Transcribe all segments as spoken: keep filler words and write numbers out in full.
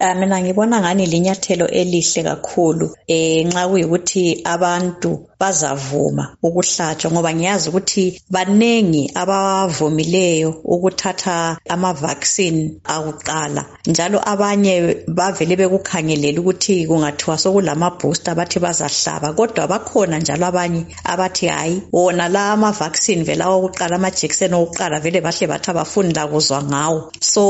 Mina ngibona ngani linyathelo elihle kakhulu eh nxa kuyikuthi abantu bazavuma ukuhlatshwa ngoba ngiyazi ukuthi banengi abavumileyo ukuthatha ama vaccine akuqala njalo abanye bavele bekukhangelela ukuthi kungathiwa sokulama booster bathi bazahlaba kodwa bakhona njalo abanye abathi hayi wona la ama vaccine vela okuqala amajekiseni okuqala vele bahle bathi abafuni lakuzwa ngawo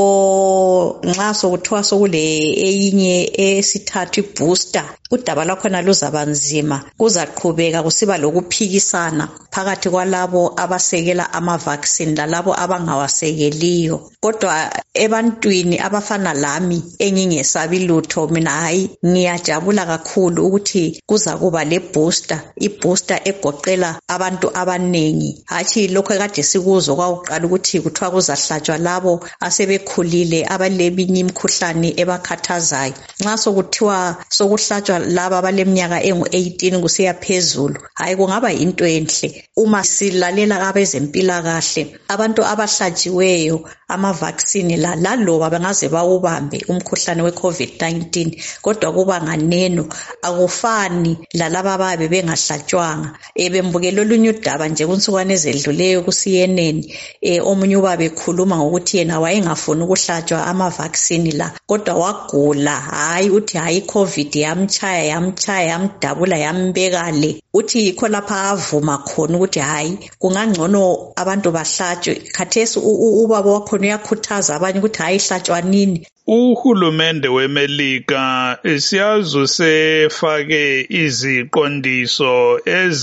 so nxa sokuthiwa sokule eyinye esithathu ibooster udaba lwakhona luzabanzima kuzaqhubeka kusiba lokuphikisana phakathi kwalabo abasekela ama vaccine lalabo abangawasekeliyo kodwa ebantwini abafana lami engingesabi lutho mina hayi ngiyajabula kakhulu ukuthi kuza kuba le booster ibooster egoqela abantu abanengi hatshi lokho ekade sikuzwa kwaqala ukuthi kuthiwa kuzahlatshwa labo asebekhulile abaleminye imikhuhlane ebakhathazayo nxa sokuthiwa sokuhlatshwa laba abaleminyaka engu eighteen kusiya phezulu hayi kungaba into enhle uma silalela abezempilakahle abantu abahlatshiweyo ama vaccine la laloba bangaze bawubambe umkhuhlane we COVID nineteen kodwa kuba nganeno akufani lalaba ababe bengahlatshwanga ebembukela olunye udaba nje kunsukwane ezedluleyo ku C N N eh omunye ubaba ekhuluma ngokuthi yena wayengafuni ukuhlatshwa ama vaccine la kodwa wagula hayi uthi hayi COVID yamchaya yamchaya yamdabula yambekale uthi yikho lapha avuma khona ukuthi hayi kungangcono abantu bahlatshwe khathesi ubaba wakho uyakhuthaza abanye ukuthi hayi hlatshwa nini. Uhulumende weMelika siyazi sefake iziqondiso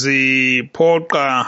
eziphoqa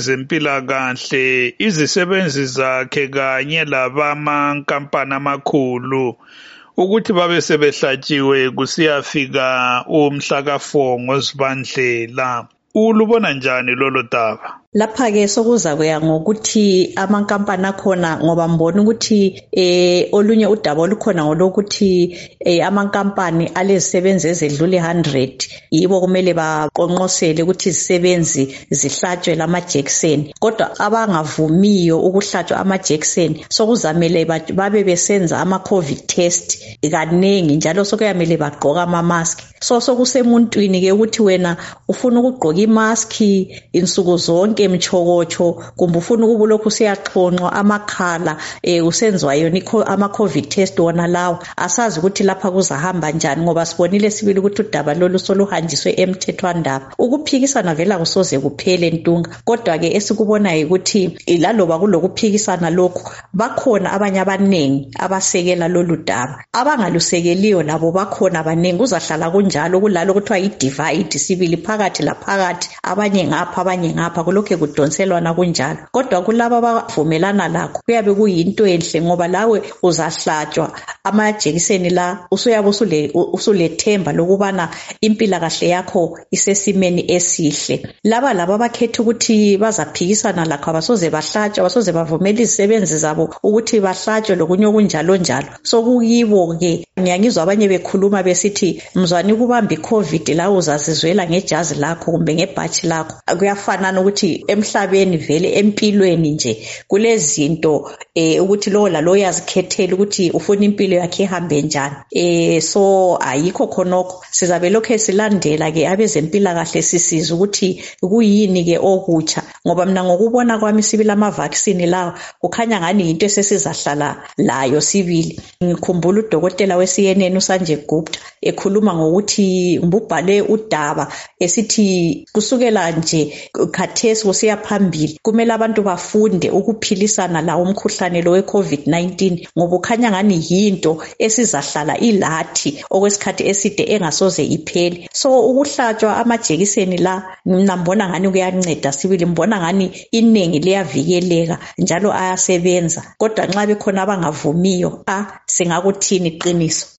abezempilakahle izisebenzi zakhe kanye labamankampani amakhulu ukuthi babe sebehlatshiwe kusiyafika umhla ka four ngoZibandlela. Ulubona njani lolo daba? Lapha ke sokuza kuya ngokuthi amankampani akhona ngoba mbona ukuthi eh olunye udaba olukhona ngolokuthi eh amankampani alezisebenzi ezedlule one hundred yibo kumele baqonqosele ukuthi izisebenzi zihlatshwe lamajekiseni kodwa abangavumiyo ukuhlatshwa amajekiseni sokuzamele babe besenza ama COVID test kanengi njalo sokuyamele bagqoka ama mask so sokusemuntwini ke ukuthi wena ufuna ukugqoka imask insuku zonke mchokocho kumbe ufuna ukubulokhu siyaxhonqwa amakhala eh usenzwa yona ama COVID test wona lawo asazi ukuthi lapha kuzahamba njani ngoba sibonile sibili ukuthi udaba lolu soluhanjiswe emthethwandaba ukuphikisana vela kusoze kuphele ntunga kodwa ke esikubonayo ukuthi ilaloba kulokuphikisana lokho bakhona abanye abanengi abasekela lolu daba abangalusekeliyo labo bakhona abanengi kuzahlala kunjalo kulalo kuthiwa i divide sibili phakathi laphakathi abanye ngapha abanye ngapha kulokho kudonselwana kunjalo kodwa kulabo abavumelana lakho kuyabe kuyinto enhle ngoba lawe uzahlatshwa amajekiseni la usuyabe usule usulethemba lokubana impilakahle yakho isesimeni esihle laba laba abakhetha ukuthi bazaphikisana lakho abasoze bahlatshwa abasoze bavumela izisebenzi zabo ukuthi bahlatshwe lokunye okunjalo njalo sokuyibo ke ngiyangizwa abanye bekhuluma besithi mzwani kubamba iCovid la uzazizwela ngejazi lakho kumbe ngebhatshi lakho kuyafanana ukuthi emhlabeni vele empilweni nje kulezinto eh ukuthi lo la lo yazikhethela ukuthi ufuna impilo yakhe ihambe njani eh so ayikho khonokho sizabe lokho silandela ke abezempilakahle sisiza ukuthi kuyini ke okutsha ngoba mina ngokubona kwami sibili ama vaccine lawo kukhanya ngani into esesizahlala layo sibili ngikhumbula udokotela we C N N uSanjay Gupta ekhuluma ngokuthi mbubhale udaba esithi kusukela nje khathesi kusiya phambili kumele abantu bafunde ukuphilisana la umkhuhlane lo we COVID nineteen ngoba ukhanya ngani yinto esizahlala ilathi okwesikhathi eside engasoze iphele so ukuhlatshwa amajekiseni la mina mbona ngani kuyanceda sibili mbona ngani inengi liyavikeleka njalo ayasebenza kodwa nxa bekhona abangavumiyo ah singakuthini iqiniso.